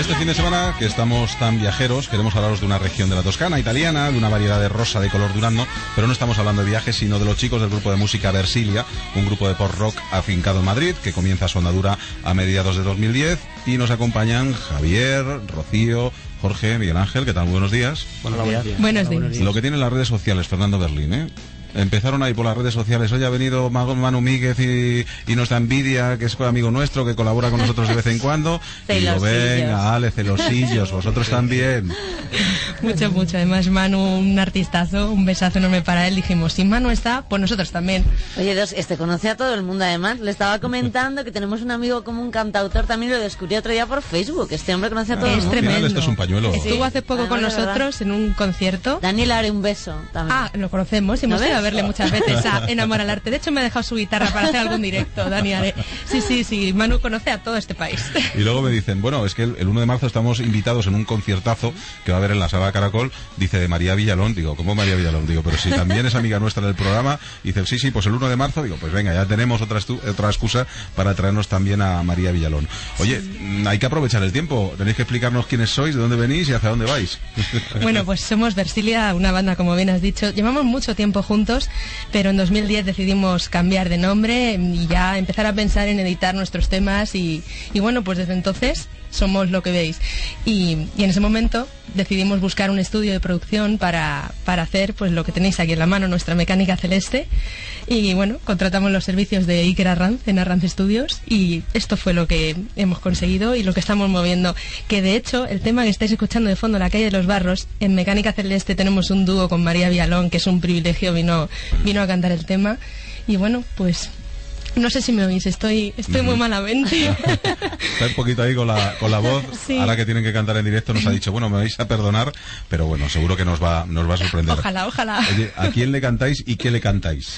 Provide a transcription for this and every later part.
este fin de semana, que estamos tan viajeros, queremos hablaros de una región de la Toscana italiana, de una variedad de rosa de color durazno, pero no estamos hablando de viajes, sino de los chicos del grupo de música Versilia, un grupo de post-rock afincado en Madrid, que comienza su andadura a mediados de 2010, y nos acompañan Javier, Rocío, Jorge, Miguel Ángel. ¿Qué tal? Buenos días. Buenos días. Buenos días. Lo que tienen las redes sociales, Fernando Berlín, ¿eh? Empezaron ahí por las redes sociales. Hoy ha venido Manu Míguez y nuestra Envidia, que es amigo nuestro, que colabora con nosotros de vez en cuando. Y digo, venga, Ale, celosillos, vosotros también. Mucho. Además, Manu, un artistazo, un besazo enorme para él. Dijimos, si Manu está, pues nosotros también. Oye, conoce a todo el mundo, además. Le estaba comentando que tenemos un amigo como un cantautor, también lo descubrí otro día por Facebook. Este hombre conoce a todo el mundo. Es tremendo. Esto es un pañuelo. Estuvo hace poco con nosotros en un concierto. Daniel Are, un beso también. Ah, lo conocemos, hemos ido a verle muchas veces a Enamor al Arte. De hecho, me ha dejado su guitarra para hacer algún directo, Dani Are. Sí, Manu conoce a todo este país. Y luego me dicen, bueno, es que el 1 de marzo estamos invitados en un conciertazo que va a haber en la Sala Caracol, dice, de María Villalón. Digo, ¿cómo María Villalón? Digo, pero si también es amiga nuestra del programa. Dice, sí, pues el 1 de marzo. Digo, pues venga, ya tenemos otra excusa para traernos también a María Villalón. Oye, hay que aprovechar el tiempo. Tenéis que explicarnos quiénes sois, de dónde venís y hacia dónde vais. Bueno, pues somos Versilia, una banda, como bien has dicho. Llevamos mucho tiempo juntos, pero en 2010 decidimos cambiar de nombre y ya empezar a pensar en editar nuestros temas y bueno, pues desde entonces somos lo que veis. Y en ese momento decidimos buscar un estudio de producción para hacer pues lo que tenéis aquí en la mano, nuestra mecánica celeste. Y bueno, contratamos los servicios de Iker Arranz en Arranz Studios y esto fue lo que hemos conseguido y lo que estamos moviendo. Que de hecho, el tema que estáis escuchando de fondo, La calle de los barros, en Mecánica Celeste tenemos un dúo con María Villalón, que es un privilegio, vino a cantar el tema. Y bueno, pues no sé si me oís, estoy muy malamente. Está un poquito ahí con la voz. Sí. Ahora que tienen que cantar en directo nos ha dicho, bueno, me vais a perdonar, pero bueno, seguro que nos va a sorprender. Ojalá. Oye, ¿a quién le cantáis y qué le cantáis?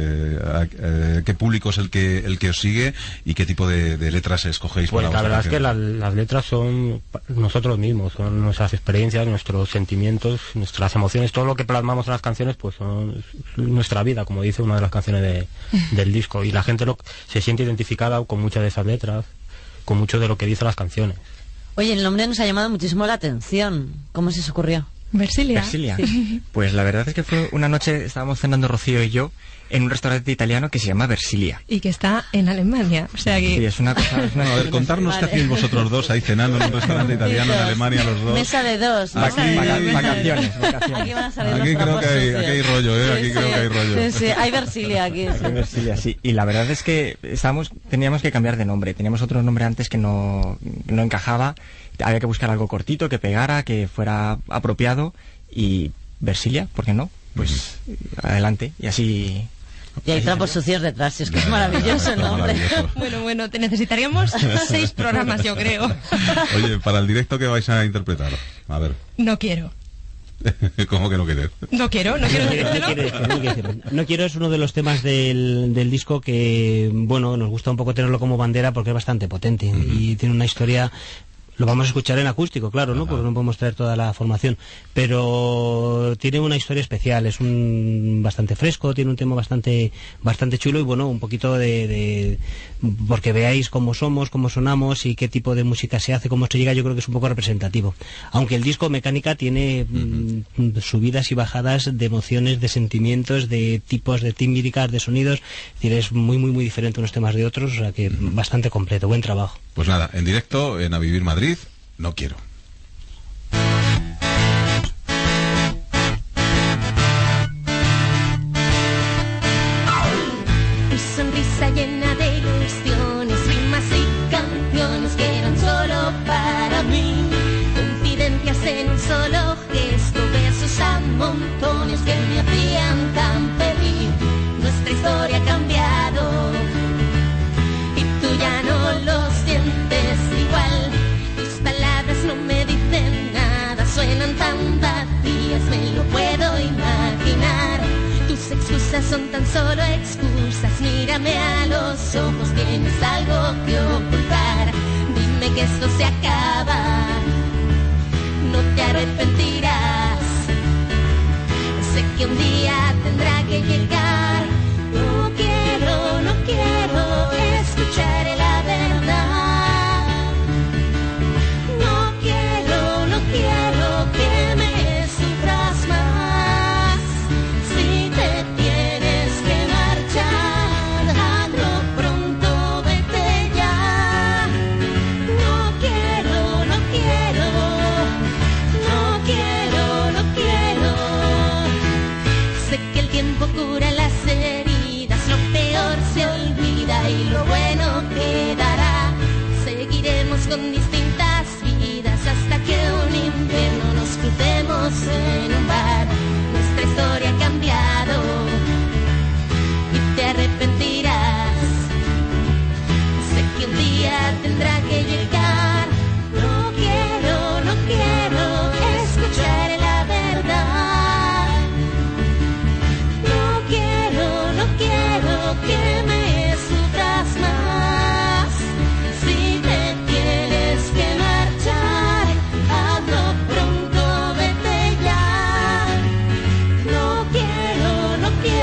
¿Qué público es el que os sigue y qué tipo de letras escogéis? Pues para la verdad canción? es que las letras son nosotros mismos, son nuestras experiencias, nuestros sentimientos, nuestras emociones, todo lo que plasmamos en las canciones pues son nuestra vida, como dice una de las canciones del disco, y la gente se siente identificada con muchas de esas letras, con mucho de lo que dicen las canciones. Oye, el nombre nos ha llamado muchísimo la atención. ¿Cómo se os ocurrió? Versilia. Sí. Pues la verdad es que fue una noche, estábamos cenando Rocío y yo en un restaurante italiano que se llama Versilia. Y que está en Alemania, o sea que... Sí, es una cosa... A ver, contarnos qué hacéis vosotros dos ahí cenando en un restaurante italiano en Alemania, los dos. Mesa de dos. Vacaciones. Aquí van a salir aquí los creo que hay rollo, ¿eh? Sí, aquí creo que hay rollo. Sí, hay Versilia aquí. Sí. Hay Versilia, sí. Y la verdad es que teníamos que cambiar de nombre. Teníamos otro nombre antes que no encajaba. Había que buscar algo cortito, que pegara, que fuera apropiado. Y Versilia, ¿por qué no? Pues adelante. Y así... Y hay trapos sucios detrás, es que es maravilloso el nombre. Bueno, te necesitaríamos 6 programas, yo creo. Oye, para el directo que vais a interpretar, a ver. No quiero. ¿Cómo que no querer? No quiero decírtelo. No quiero es uno de los temas del disco que, bueno, nos gusta un poco tenerlo como bandera porque es bastante potente y tiene una historia. Lo vamos a escuchar en acústico, claro, ¿no? Porque no podemos traer toda la formación. Pero tiene una historia especial, es bastante fresco, tiene un tema bastante chulo y bueno, un poquito de porque veáis cómo somos, cómo sonamos y qué tipo de música se hace, cómo se llega, yo creo que es un poco representativo. Aunque el disco Mecánica tiene subidas y bajadas de emociones, de sentimientos, de tipos de tímbricas, de sonidos. Es decir, es muy, muy, muy diferente unos temas de otros, o sea que bastante completo, buen trabajo. Pues nada, en directo, en A Vivir Madrid, No quiero. Tu sonrisa llena de ilusiones, rimas y canciones que eran solo para mí. Confidencias en un solo gesto, besos a montones que me hacían tan feliz. Nuestra historia ha cambiado y tú ya no lo sientes igual. Tus palabras no me dicen nada, suenan tan vacías, me lo puedo imaginar. Tus excusas son tan solo excusas, mírame a los ojos, tienes algo que ocultar. Dime que esto se acaba, no te arrepentirás. Sé que un día tendrá que llegar. No quiero escuchar la verdad. No tiempo cura las heridas, lo peor se olvida y lo bueno quedará. Seguiremos con distintas vidas hasta que un invierno nos crucemos en un bar. Nuestra historia ha cambiado y te arrepentirás. Sé que un día tendrá que llegar. No quiero escuchar la verdad. No quiero que me sufras más. Si te tienes que marchar, hazlo pronto, vete ya. No quiero.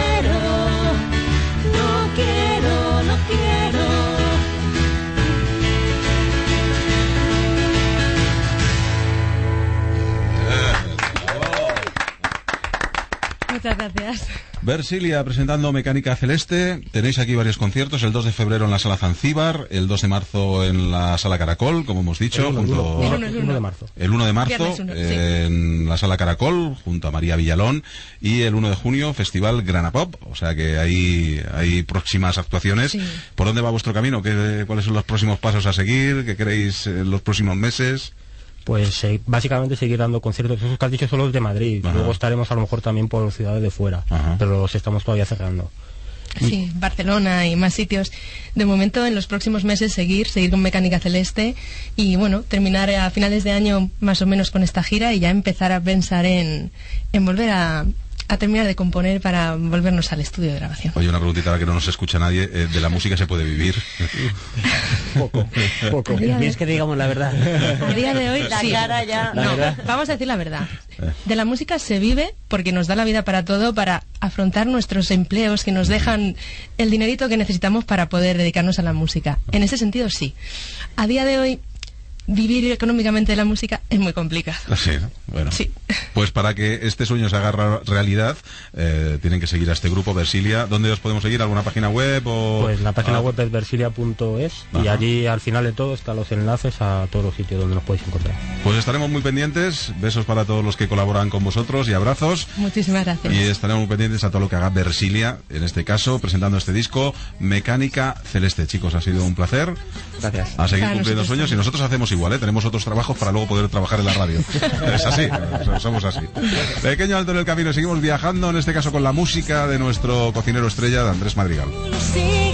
Muchas gracias. Versilia presentando Mecánica Celeste. Tenéis aquí varios conciertos. El 2 de febrero en la Sala Zanzíbar, el 2 de marzo en la Sala Caracol, como hemos dicho. El 1 de marzo. El 1 de marzo Viernes 1, sí. en la Sala Caracol, junto a María Villalón. Y el 1 de junio, Festival Granapop. O sea que hay próximas actuaciones. Sí. ¿Por dónde va vuestro camino? ¿Cuáles son los próximos pasos a seguir? ¿Qué queréis en los próximos meses? Pues básicamente seguir dando conciertos. Esos que has dicho son los de Madrid. Ajá. Luego estaremos a lo mejor también por ciudades de fuera. Ajá. Pero los estamos todavía cerrando. Sí, Barcelona y más sitios. De momento, en los próximos meses, seguir con Mecánica Celeste y, bueno, terminar a finales de año más o menos con esta gira y ya empezar a pensar en volver a terminar de componer para volvernos al estudio de grabación. Oye, una preguntita ahora que no nos escucha nadie. ¿De la música se puede vivir? Poco. ¿Quieres que digamos la verdad? A día de hoy, La sí. cara ya. La No, verdad. vamos a decir la verdad. De la música se vive porque nos da la vida para todo, para afrontar nuestros empleos que nos dejan el dinerito que necesitamos para poder dedicarnos a la música. En ese sentido, sí. A día de hoy, vivir económicamente de la música es muy complicado. Sí, ¿no? Bueno. Sí. Pues para que este sueño se haga realidad, tienen que seguir a este grupo, Versilia. ¿Dónde os podemos seguir? ¿Alguna página web? Pues la página web es versilia.es y Ajá. allí al final de todo están los enlaces a todos los sitios donde nos podéis encontrar. Pues estaremos muy pendientes. Besos para todos los que colaboran con vosotros y abrazos. Muchísimas gracias. Y estaremos muy pendientes a todo lo que haga Versilia, en este caso, presentando este disco, Mecánica Celeste. Chicos, ha sido un placer. Gracias. A seguir Para cumpliendo nosotros sueños. Y nosotros hacemos igual, ¿eh? Tenemos otros trabajos para luego poder trabajar en la radio. Es así, somos así. Pequeño alto en el camino, seguimos viajando, en este caso con la música de nuestro cocinero estrella, de Andrés Madrigal. Sí.